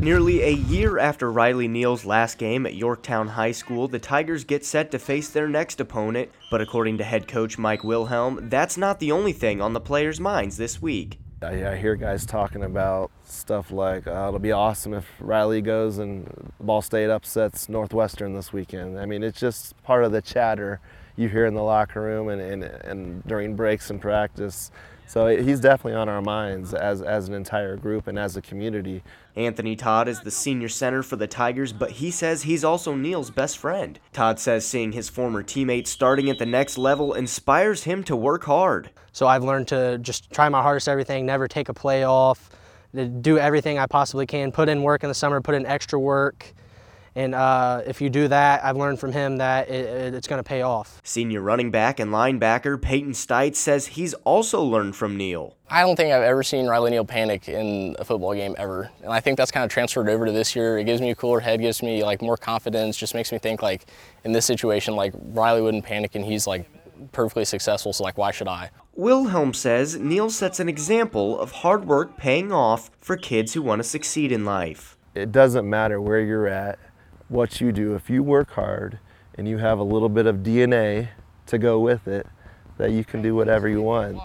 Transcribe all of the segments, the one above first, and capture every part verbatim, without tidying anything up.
Nearly a year after Riley Neal's last game at Yorktown High School, the Tigers get set to face their next opponent, but according to head coach Mike Wilhelm, that's not the only thing on the players' minds this week. I, I hear guys talking about stuff like, uh, it'll be awesome if Riley goes and Ball State upsets Northwestern this weekend. I mean, it's just part of the chatter you hear in the locker room and, and, and during breaks in practice. So he's definitely on our minds as, as an entire group and as a community. Anthony Todd is the senior center for the Tigers, but he says he's also Neal's best friend. Todd says seeing his former teammates starting at the next level inspires him to work hard. So I've learned to just try my hardest at everything, never take a play off, to do everything I possibly can, put in work in the summer, put in extra work. And uh, if you do that, I've learned from him that it, it's going to pay off. Senior running back and linebacker Peyton Stites says he's also learned from Neal. I don't think I've ever seen Riley Neal panic in a football game ever. And I think that's kind of transferred over to this year. It gives me a cooler head, gives me like more confidence, just makes me think like in this situation, like Riley wouldn't panic and he's like perfectly successful, so like why should I? Wilhelm says Neal sets an example of hard work paying off for kids who want to succeed in life. It doesn't matter where you're at, what you do. If you work hard and you have a little bit of D N A to go with it, that you can do whatever you want.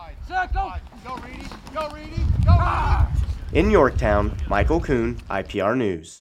In Yorktown, Michael Kuhn, I P R News.